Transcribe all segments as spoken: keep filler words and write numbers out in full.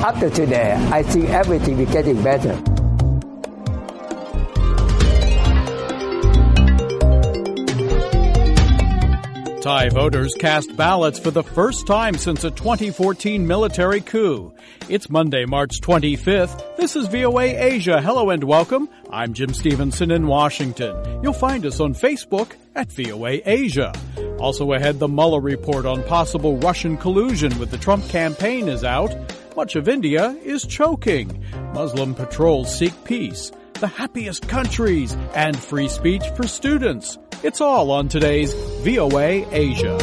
After today, I think everything is getting better. Thai voters cast ballots for the first time since a twenty fourteen military coup. It's Monday, March twenty-fifth. This is V O A Asia. Hello and welcome. I'm Jim Stevenson in Washington. You'll find us on Facebook at V O A Asia. Also ahead, the Mueller report on possible Russian collusion with the Trump campaign is out. Much of India is choking. Muslim patrols seek peace. The happiest countries and free speech for students. It's all on today's V O A Asia.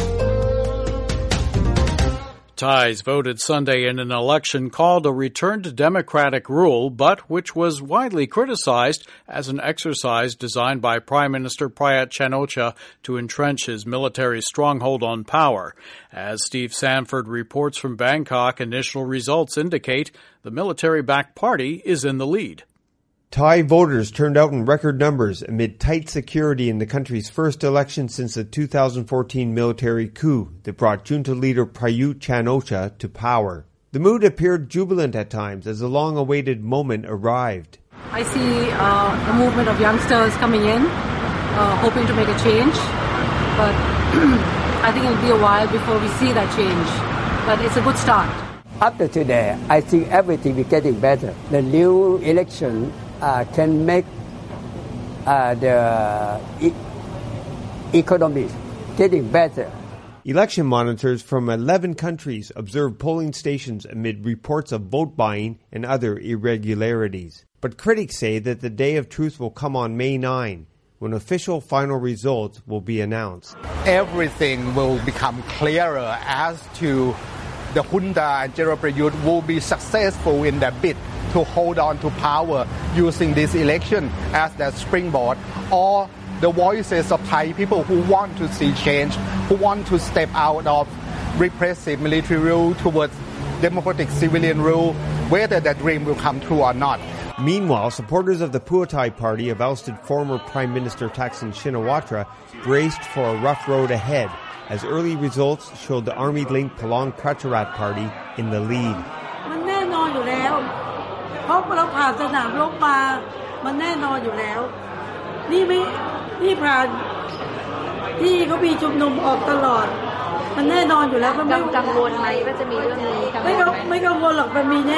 Thais voted Sunday in an election called a return to democratic rule, but which was widely criticized as an exercise designed by Prime Minister Prayut Chan-o-cha to entrench his military stronghold on power. As Steve Sanford reports from Bangkok, initial results indicate the military-backed party is in the lead. Thai voters turned out in record numbers amid tight security in the country's first election since the two thousand fourteen military coup that brought junta leader Prayut Chan-o-cha to power. The mood appeared jubilant at times as the long-awaited moment arrived. I see uh, a movement of youngsters coming in, uh, hoping to make a change, but I think it'll be a while before we see that change. But it's a good start. After today, I think everything is getting better. The new election Uh, can make uh, the e- economy getting better. Election monitors from eleven countries observed polling stations amid reports of vote buying and other irregularities. But critics say that the day of truth will come on May ninth, when official final results will be announced. Everything will become clearer as to the junta and General Prayut will be successful in their bid to hold on to power using this election as their springboard, or the voices of Thai people who want to see change, who want to step out of repressive military rule towards democratic civilian rule, whether that dream will come true or not. Meanwhile, supporters of the Pheu Thai party of ousted former Prime Minister Thaksin Shinawatra braced for a rough road ahead, as early results showed the army-linked Palang Pracharat party in the lead. เพราะเราผ่านสนามรบมามันแน่นอนอยู่แล้วนี่ไม่นี่ผ่านที่เขามีชุมนุมออกตลอดมันแน่นอนอยู่แล้วไม่กังวลไหมว่าจะมีเรื่องนี้ไม่ไม่กังวลหรอกมันมีแน่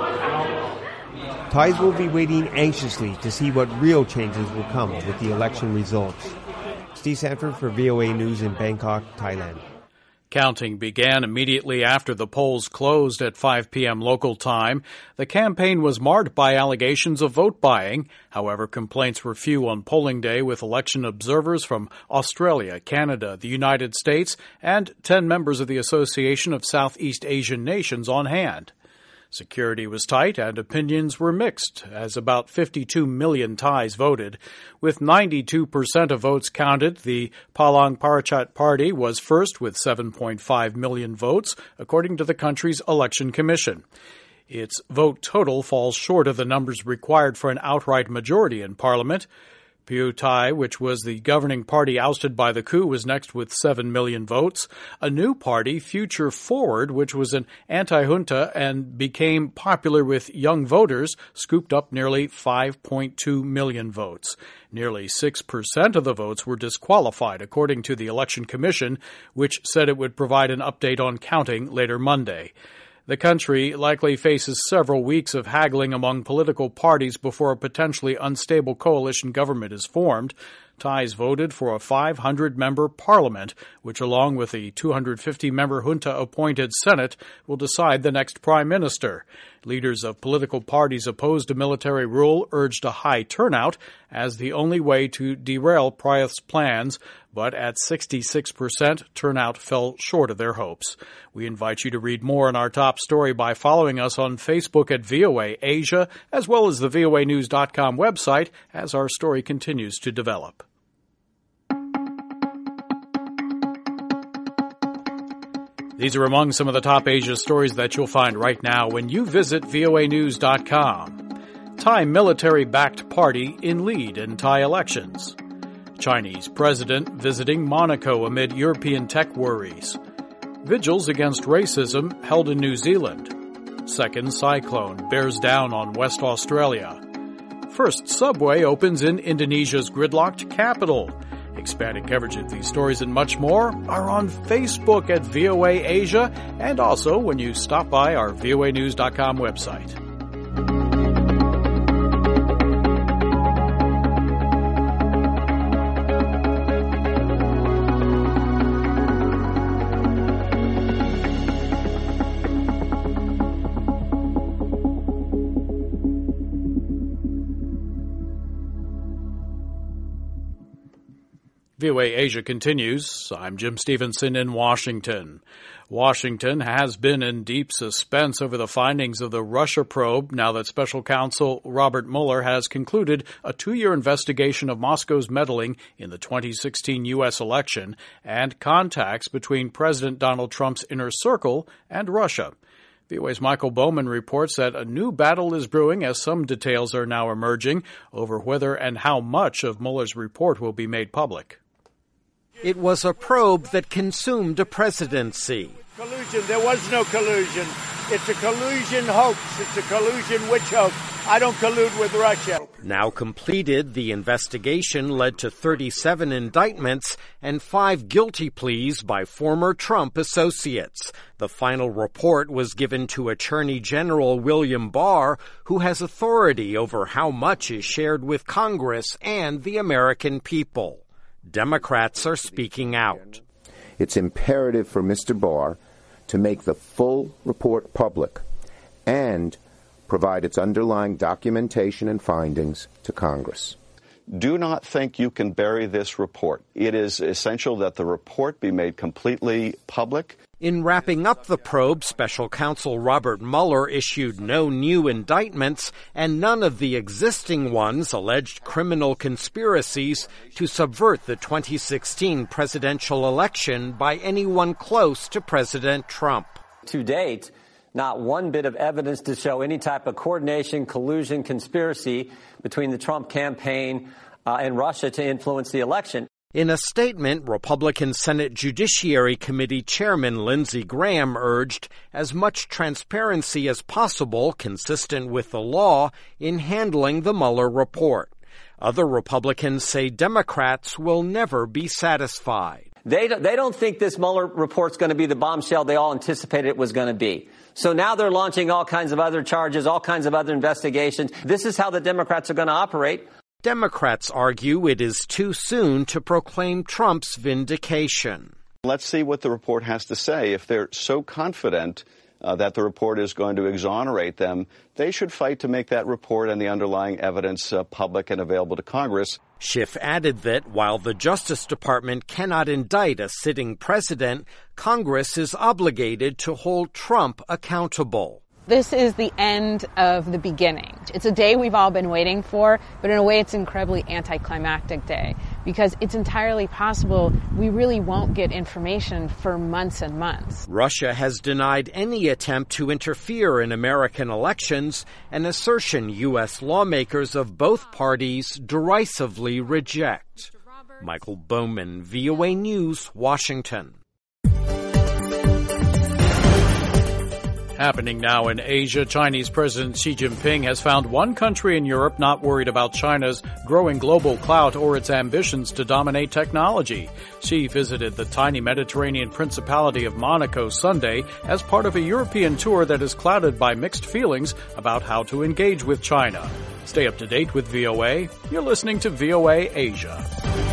Thais will be waiting anxiously to see what real changes will come with the election results. Steve Sanford for V O A News in Bangkok, Thailand. Counting began immediately after the polls closed at five p.m. local time. The campaign was marred by allegations of vote buying. However, complaints were few on polling day, with election observers from Australia, Canada, the United States, and ten members of the Association of Southeast Asian Nations on hand. Security was tight and opinions were mixed, as about fifty-two million Thais voted. With ninety-two percent of votes counted, the Palang Pracharat party was first with seven point five million votes, according to the country's election commission. Its vote total falls short of the numbers required for an outright majority in parliament. Pheu Thai, which was the governing party ousted by the coup, was next with seven million votes. A new party, Future Forward, which was an anti-junta and became popular with young voters, scooped up nearly five point two million votes. Nearly six percent of the votes were disqualified, according to the Election Commission, which said it would provide an update on counting later Monday. The country likely faces several weeks of haggling among political parties before a potentially unstable coalition government is formed. Thais voted for a five hundred member parliament, which along with the two hundred fifty member junta-appointed Senate will decide the next prime minister. Leaders of political parties opposed to military rule urged a high turnout as the only way to derail Prayut's plans, but at sixty-six percent, turnout fell short of their hopes. We invite you to read more on our top story by following us on Facebook at V O A Asia, as well as the V O A news dot com website, as our story continues to develop. These are among some of the top Asia stories that you'll find right now when you visit V O A news dot com. Thai military-backed party in lead in Thai elections. Chinese president visiting Monaco amid European tech worries. Vigils against racism held in New Zealand. Second cyclone bears down on West Australia. First subway opens in Indonesia's gridlocked capital. Expanded coverage of these stories and much more are on Facebook at V O A Asia and also when you stop by our V O A news dot com website. V O A Asia continues. I'm Jim Stevenson in Washington. Washington has been in deep suspense over the findings of the Russia probe now that Special Counsel Robert Mueller has concluded a two-year investigation of Moscow's meddling in the twenty sixteen U S election and contacts between President Donald Trump's inner circle and Russia. V O A's Michael Bowman reports that a new battle is brewing as some details are now emerging over whether and how much of Mueller's report will be made public. It was a probe that consumed a presidency. Collusion. There was no collusion. It's a collusion hoax. It's a collusion witch hunt. I don't collude with Russia. Now completed, the investigation led to thirty-seven indictments and five guilty pleas by former Trump associates. The final report was given to Attorney General William Barr, who has authority over how much is shared with Congress and the American people. Democrats are speaking out. It's imperative for Mister Barr to make the full report public and provide its underlying documentation and findings to Congress. Do not think you can bury this report. It is essential that the report be made completely public. In wrapping up the probe, Special Counsel Robert Mueller issued no new indictments, and none of the existing ones alleged criminal conspiracies to subvert the twenty sixteen presidential election by anyone close to President Trump. To date, not one bit of evidence to show any type of coordination, collusion, conspiracy between the Trump campaign uh, and Russia to influence the election. In a statement, Republican Senate Judiciary Committee Chairman Lindsey Graham urged as much transparency as possible, consistent with the law, in handling the Mueller report. Other Republicans say Democrats will never be satisfied. They don't, they don't think this Mueller report's going to be the bombshell they all anticipated it was going to be. So now they're launching all kinds of other charges, all kinds of other investigations. This is how the Democrats are going to operate. Democrats argue it is too soon to proclaim Trump's vindication. Let's see what the report has to say. If they're so confident uh, that the report is going to exonerate them, they should fight to make that report and the underlying evidence uh, public and available to Congress. Schiff added that while the Justice Department cannot indict a sitting president, Congress is obligated to hold Trump accountable. This is the end of the beginning. It's a day we've all been waiting for, but in a way it's an incredibly anticlimactic day because it's entirely possible we really won't get information for months and months. Russia has denied any attempt to interfere in American elections, an assertion U S lawmakers of both parties derisively reject. Michael Bowman, V O A News, Washington. Happening now in Asia, Chinese President Xi Jinping has found one country in Europe not worried about China's growing global clout or its ambitions to dominate technology. Xi visited the tiny Mediterranean Principality of Monaco Sunday as part of a European tour that is clouded by mixed feelings about how to engage with China. Stay up to date with V O A. You're listening to V O A Asia.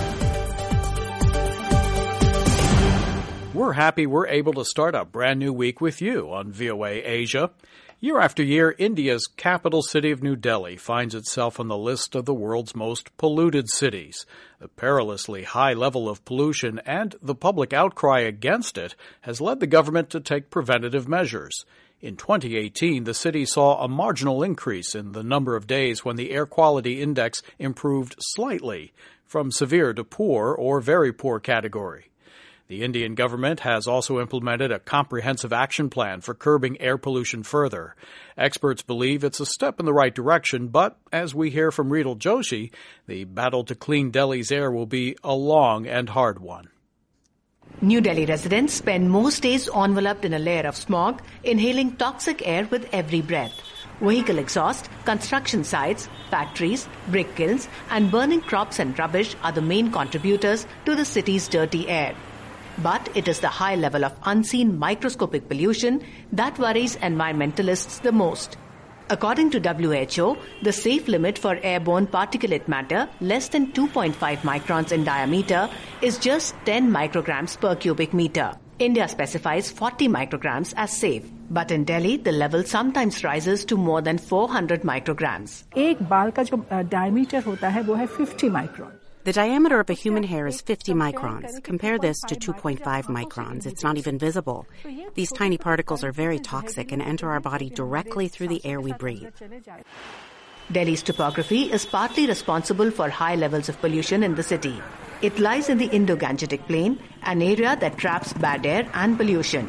We're happy we're able to start a brand new week with you on V O A Asia. Year after year, India's capital city of New Delhi finds itself on the list of the world's most polluted cities. The perilously high level of pollution and the public outcry against it has led the government to take preventative measures. In twenty eighteen, the city saw a marginal increase in the number of days when the air quality index improved slightly, from severe to poor or very poor category. The Indian government has also implemented a comprehensive action plan for curbing air pollution further. Experts believe it's a step in the right direction, but as we hear from Rital Joshi, the battle to clean Delhi's air will be a long and hard one. New Delhi residents spend most days enveloped in a layer of smog, inhaling toxic air with every breath. Vehicle exhaust, construction sites, factories, brick kilns, and burning crops and rubbish are the main contributors to the city's dirty air. But it is the high level of unseen microscopic pollution that worries environmentalists the most. According to W H O, the safe limit for airborne particulate matter, less than two point five microns in diameter, is just ten micrograms per cubic meter. India specifies forty micrograms as safe, but in Delhi, the level sometimes rises to more than four hundred micrograms. एक बाल का जो diameter होता है वो है fifty micron. The diameter of a human hair is fifty microns. Compare this to two point five microns. It's not even visible. These tiny particles are very toxic and enter our body directly through the air we breathe. Delhi's topography is partly responsible for high levels of pollution in the city. It lies in the Indo-Gangetic Plain, an area that traps bad air and pollution.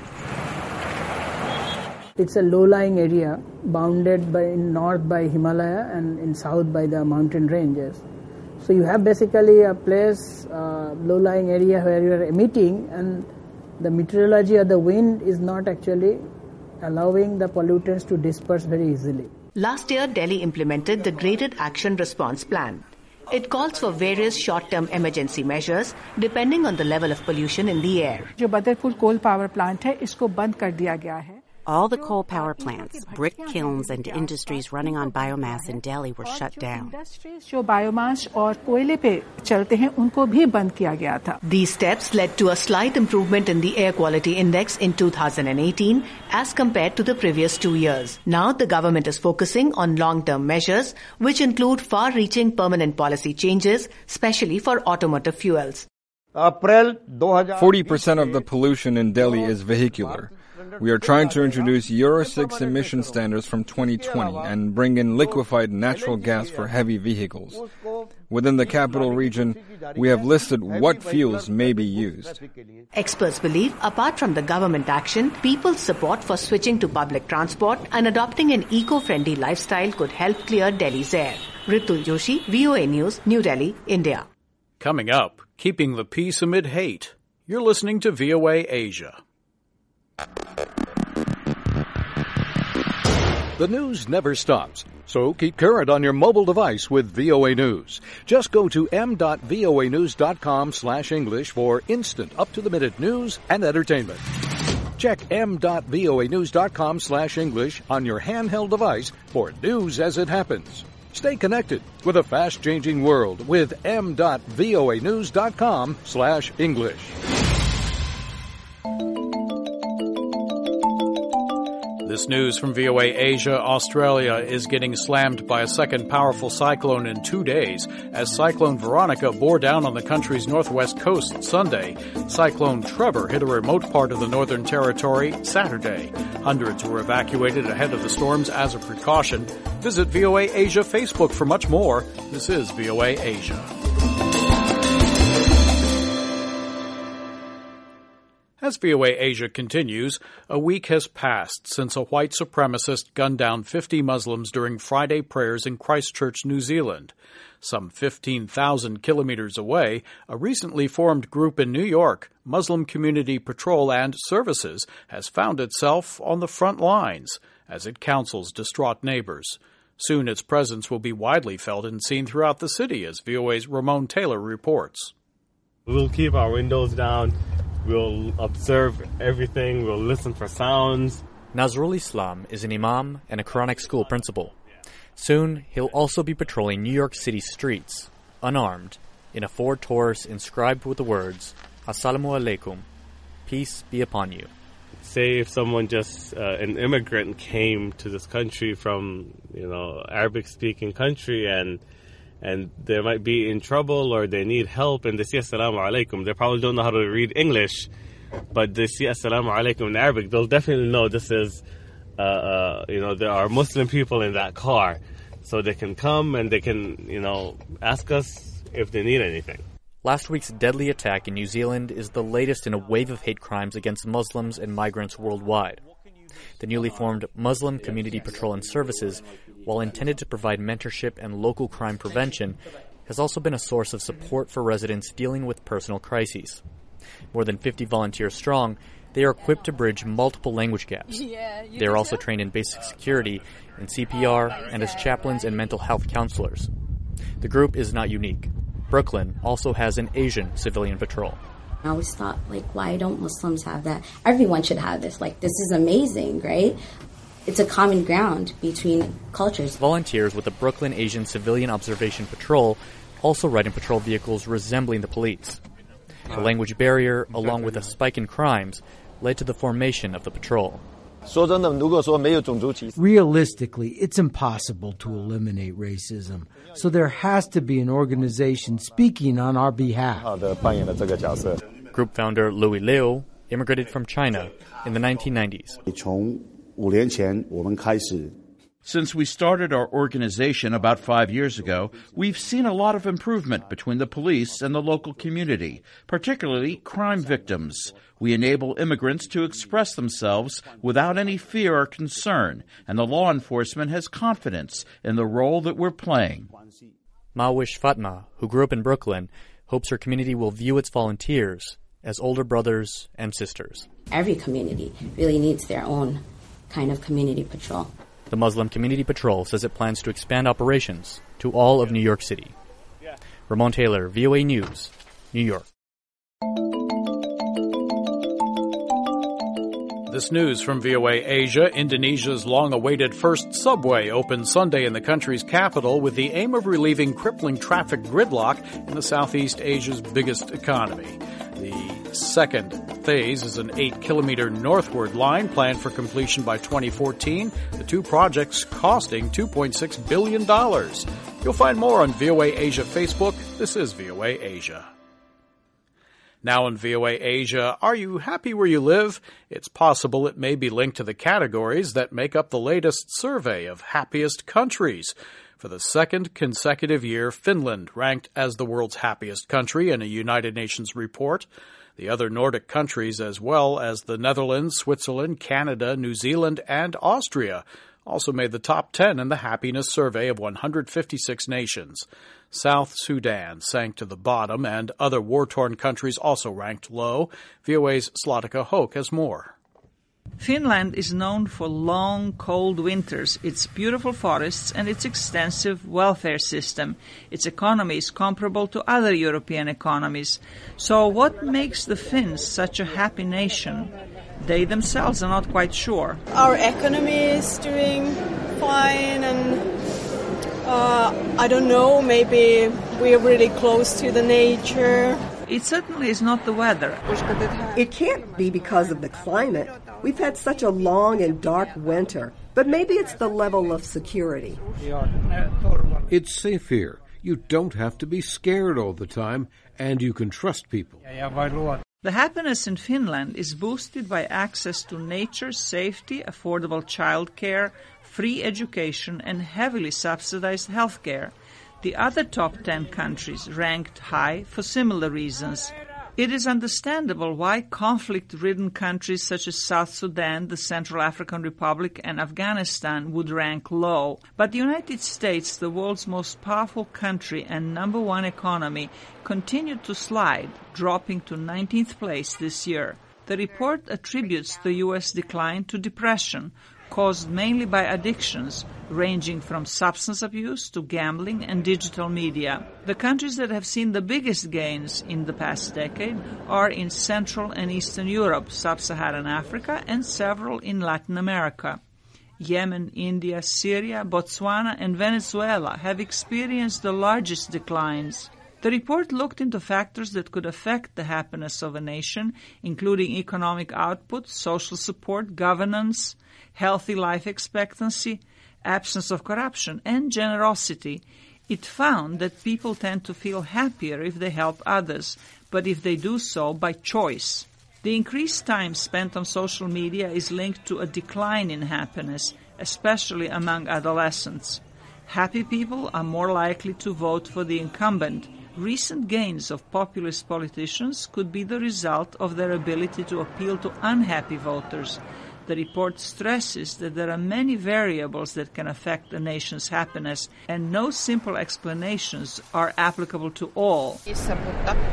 It's a low-lying area bounded by in north by Himalaya and in south by the mountain ranges. So you have basically a place, uh, low-lying area where you are emitting, and the meteorology of the wind is not actually allowing the pollutants to disperse very easily. Last year, Delhi implemented the Graded Action Response Plan. It calls for various short-term emergency measures depending on the level of pollution in the air. जो Badarpur coal power plant है, इसको बंद कर दिया गया है. All the coal power plants, brick kilns, and industries running on biomass in Delhi were shut down. जो biomass और कोयले पे चलते हैं, उनको भी बंद किया गया था. These steps led to a slight improvement in the air quality index in two thousand eighteen as compared to the previous two years. Now the government is focusing on long-term measures, which include far-reaching permanent policy changes, especially for automotive fuels. forty percent of the pollution in Delhi is vehicular. We are trying to introduce Euro six emission standards from twenty twenty and bring in liquefied natural gas for heavy vehicles. Within the capital region, we have listed what fuels may be used. Experts believe, apart from the government action, people's support for switching to public transport and adopting an eco-friendly lifestyle could help clear Delhi's air. Ritul Joshi, V O A News, New Delhi, India. Coming up, keeping the peace amid hate. You're listening to V O A Asia. The news never stops, so keep current on your mobile device with V O A News. Just go to m dot voa news dot com slash English for instant up-to-the-minute news and entertainment. Check m dot voa news dot com slash English on your handheld device for news as it happens. Stay connected with a fast-changing world with m dot voa news dot com slash English. This news from V O A Asia. Australia is getting slammed by a second powerful cyclone in two days as Cyclone Veronica bore down on the country's northwest coast Sunday. Cyclone Trevor hit a remote part of the Northern Territory Saturday. Hundreds were evacuated ahead of the storms as a precaution. Visit V O A Asia Facebook for much more. This is V O A Asia. As V O A Asia continues, a week has passed since a white supremacist gunned down fifty Muslims during Friday prayers in Christchurch, New Zealand. Some fifteen thousand kilometers away, a recently formed group in New York, Muslim Community Patrol and Services, has found itself on the front lines as it counsels distraught neighbors. Soon its presence will be widely felt and seen throughout the city, as V O A's Ramon Taylor reports. We'll keep our windows down. We'll observe everything. We'll listen for sounds. Nazrul Islam is an imam and a Quranic school principal. Soon, he'll also be patrolling New York City streets, unarmed, in a Ford Taurus inscribed with the words, Assalamu alaikum, peace be upon you. Say if someone just, uh, an immigrant came to this country from, you know, Arabic-speaking country and and they might be in trouble or they need help and they say Assalamu alaikum. They probably don't know how to read English, but they see Assalamu alaikum in Arabic. They'll definitely know this is, uh, uh, you know, there are Muslim people in that car. So they can come and they can, you know, ask us if they need anything. Last week's deadly attack in New Zealand is the latest in a wave of hate crimes against Muslims and migrants worldwide. The newly formed Muslim Community Patrol and Services, while intended to provide mentorship and local crime prevention, has also been a source of support for residents dealing with personal crises. More than fifty volunteers strong, they are equipped to bridge multiple language gaps. They are also trained in basic security, in C P R, and as chaplains and mental health counselors. The group is not unique. Brooklyn also has an Asian civilian patrol. I always thought, like, why don't Muslims have that? Everyone should have this. Like, this is amazing, right? It's a common ground between cultures. Volunteers with the Brooklyn Asian Civilian Observation Patrol also ride in patrol vehicles resembling the police. The language barrier, along with a spike in crimes, led to the formation of the patrol. Realistically, it's impossible to eliminate racism, so there has to be an organization speaking on our behalf. Group founder Louis Liu immigrated from China in the nineteen nineties. Since we started our organization about five years ago, we've seen a lot of improvement between the police and the local community, particularly crime victims. We enable immigrants to express themselves without any fear or concern, and the law enforcement has confidence in the role that we're playing. Mawish Fatma, who grew up in Brooklyn, hopes her community will view its volunteers as older brothers and sisters. Every community really needs their own kind of community patrol. The Muslim Community Patrol says it plans to expand operations to all of New York City. Ramon Taylor, V O A News, New York. This news from V O A Asia. Indonesia's long-awaited first subway opened Sunday in the country's capital with the aim of relieving crippling traffic gridlock in the Southeast Asia's biggest economy. The second phase is an eight-kilometer northward line planned for completion by twenty fourteen, the two projects costing two point six billion dollars. You'll find more on V O A Asia Facebook. This is V O A Asia. Now in V O A Asia, are you happy where you live? It's possible it may be linked to the categories that make up the latest survey of happiest countries. For the second consecutive year, Finland ranked as the world's happiest country in a United Nations report. The other Nordic countries, as well as the Netherlands, Switzerland, Canada, New Zealand, and Austria, also made the top ten in the happiness survey of one hundred fifty-six nations. South Sudan sank to the bottom, and other war-torn countries also ranked low. V O A's Zlatica Hoke has more. Finland is known for long, cold winters, its beautiful forests, and its extensive welfare system. Its economy is comparable to other European economies. So what makes the Finns such a happy nation? They themselves are not quite sure. Our economy is doing fine, and uh, I don't know, maybe we're really close to the nature. It certainly is not the weather. It can't be because of the climate. We've had such a long and dark winter, but maybe it's the level of security. It's safe here. You don't have to be scared all the time, and you can trust people. The happiness in Finland is boosted by access to nature, safety, affordable childcare, free education, and heavily subsidized healthcare. The other top ten countries ranked high for similar reasons. It is understandable why conflict-ridden countries such as South Sudan, the Central African Republic, and Afghanistan would rank low. But the United States, the world's most powerful country and number one economy, continued to slide, dropping to nineteenth place this year. The report attributes the U S decline to depression, caused mainly by addictions, ranging from substance abuse to gambling and digital media. The countries that have seen the biggest gains in the past decade are in Central and Eastern Europe, Sub-Saharan Africa, and several in Latin America. Yemen, India, Syria, Botswana, and Venezuela have experienced the largest declines. The report looked into factors that could affect the happiness of a nation, including economic output, social support, governance, healthy life expectancy, absence of corruption, and generosity. It found that people tend to feel happier if they help others, but if they do so by choice. The increased time spent on social media is linked to a decline in happiness, especially among adolescents. Happy people are more likely to vote for the incumbent. Recent gains of populist politicians could be the result of their ability to appeal to unhappy voters. The report stresses that there are many variables that can affect a nation's happiness, and no simple explanations are applicable to all.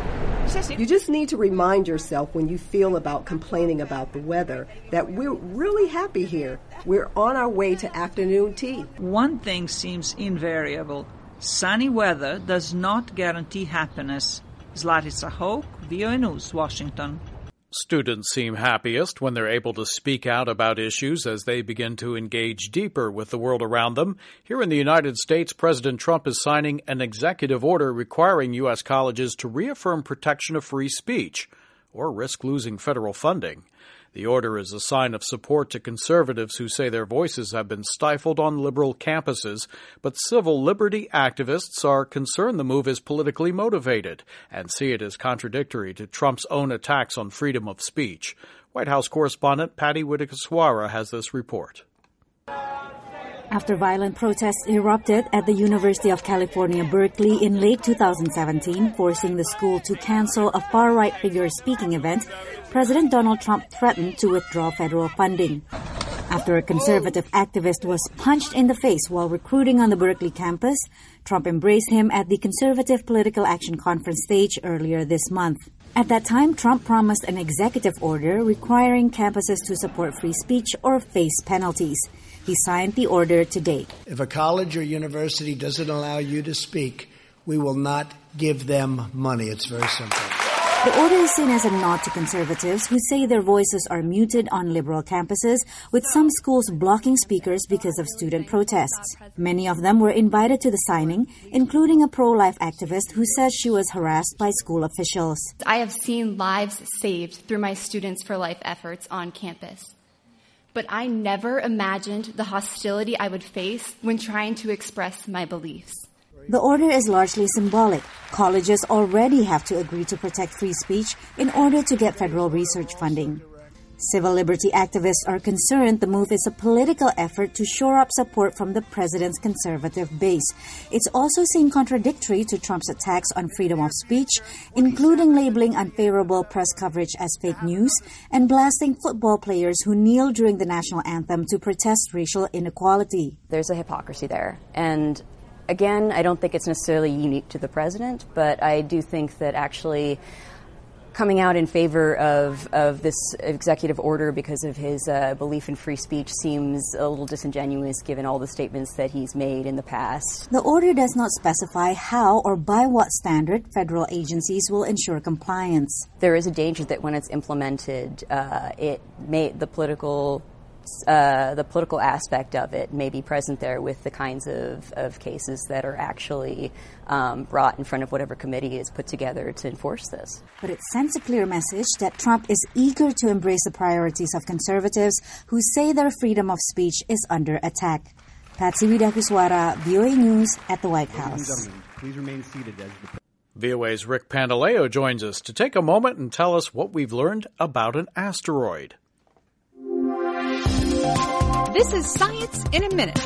You just need to remind yourself when you feel about complaining about the weather that we're really happy here. We're on our way to afternoon tea. One thing seems invariable. Sunny weather does not guarantee happiness. Zlatica Hoke, V O A News, Washington. Students seem happiest when they're able to speak out about issues as they begin to engage deeper with the world around them. Here in the United States, President Trump is signing an executive order requiring U S colleges to reaffirm protection of free speech or risk losing federal funding. The order is a sign of support to conservatives who say their voices have been stifled on liberal campuses, but civil liberty activists are concerned the move is politically motivated and see it as contradictory to Trump's own attacks on freedom of speech. White House correspondent Patty Witakiswara has this report. After violent protests erupted at the University of California, Berkeley in late two thousand seventeen, forcing the school to cancel a far-right figure speaking event, President Donald Trump threatened to withdraw federal funding. After a conservative activist was punched in the face while recruiting on the Berkeley campus, Trump embraced him at the Conservative Political Action Conference stage earlier this month. At that time, Trump promised an executive order requiring campuses to support free speech or face penalties. He signed the order today. If a college or university doesn't allow you to speak, we will not give them money. It's very simple. The order is seen as a nod to conservatives who say their voices are muted on liberal campuses, with some schools blocking speakers because of student protests. Many of them were invited to the signing, including a pro-life activist who says she was harassed by school officials. I have seen lives saved through my Students for Life efforts on campus. But I never imagined the hostility I would face when trying to express my beliefs. The order is largely symbolic. Colleges already have to agree to protect free speech in order to get federal research funding. Civil liberty activists are concerned the move is a political effort to shore up support from the president's conservative base. It's also seen contradictory to Trump's attacks on freedom of speech, including labeling unfavorable press coverage as fake news and blasting football players who kneel during the national anthem to protest racial inequality. There's a hypocrisy there. And again, I don't think it's necessarily unique to the president, but I do think that actually coming out in favor of, of this executive order because of his uh, belief in free speech seems a little disingenuous given all the statements that he's made in the past. The order does not specify how or by what standard federal agencies will ensure compliance. There is a danger that when it's implemented, uh, it may the political Uh, the political aspect of it may be present there with the kinds of, of cases that are actually um, brought in front of whatever committee is put together to enforce this. But it sends a clear message that Trump is eager to embrace the priorities of conservatives who say their freedom of speech is under attack. Patsy Widakuswara, V O A News at the White House. Please remain seated as the V O A's Rick Pantaleo joins us to take a moment and tell us what we've learned about an asteroid. This is Science in a Minute.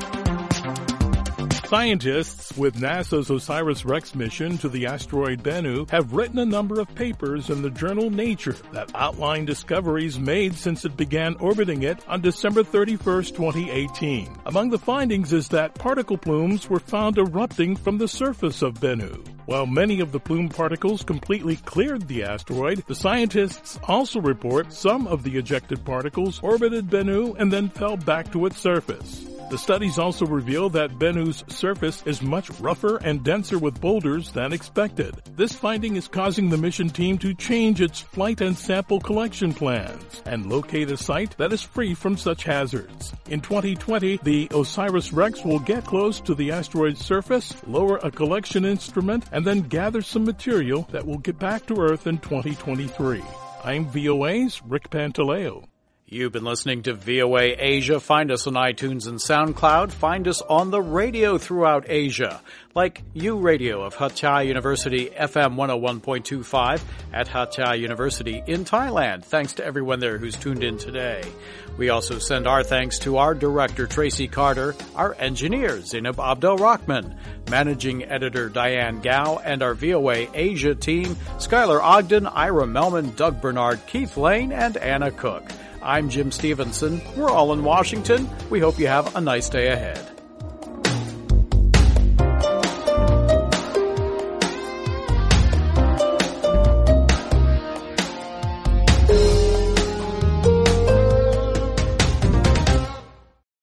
Scientists with NASA's OSIRIS-REx mission to the asteroid Bennu have written a number of papers in the journal Nature that outline discoveries made since it began orbiting it on December thirty-first, twenty eighteen. Among the findings is that particle plumes were found erupting from the surface of Bennu. While many of the plume particles completely cleared the asteroid, the scientists also report some of the ejected particles orbited Bennu and then fell back to its surface. The studies also reveal that Bennu's surface is much rougher and denser with boulders than expected. This finding is causing the mission team to change its flight and sample collection plans and locate a site that is free from such hazards. In twenty twenty, the OSIRIS-REx will get close to the asteroid's surface, lower a collection instrument, and then gather some material that will get back to Earth in twenty twenty-three. I'm V O A's Rick Pantaleo. You've been listening to V O A Asia. Find us on iTunes and SoundCloud. Find us on the radio throughout Asia, like U Radio of Hat Yai University, F M one oh one point two five at Hat Yai University in Thailand. Thanks to everyone there who's tuned in today. We also send our thanks to our director, Tracy Carter, our engineer, Zainab Abdel-Rahman, managing editor, Diane Gao, and our V O A Asia team, Skylar Ogden, Ira Melman, Doug Bernard, Keith Lane, and Anna Cook. I'm Jim Stevenson. We're all in Washington. We hope you have a nice day ahead.